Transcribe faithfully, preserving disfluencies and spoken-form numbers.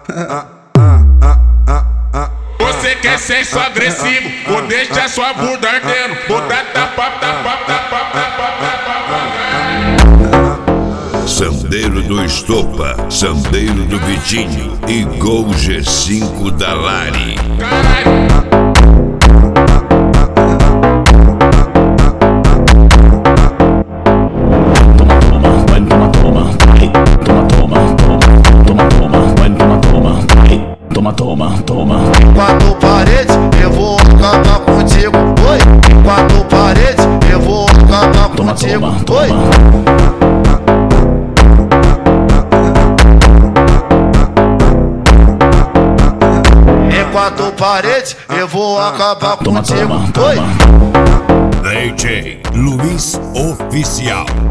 Você quer sexo agressivo, ou deixa sua bunda ardendo, ou tá tapa, tapa, tapa, tapa, tapa. Sandeiro do Estopa, Sandeiro do Vitinho e Gol G cinco da Lari. Toma, toma, toma. Quatro paredes, eu vou acabar contigo. Oi, quatro paredes, eu vou acabar Toma, contigo. toma, toma. Oi. Em quatro paredes, eu vou acabar Toma, contigo. toma, Oi. toma. D J Luiz Oficial.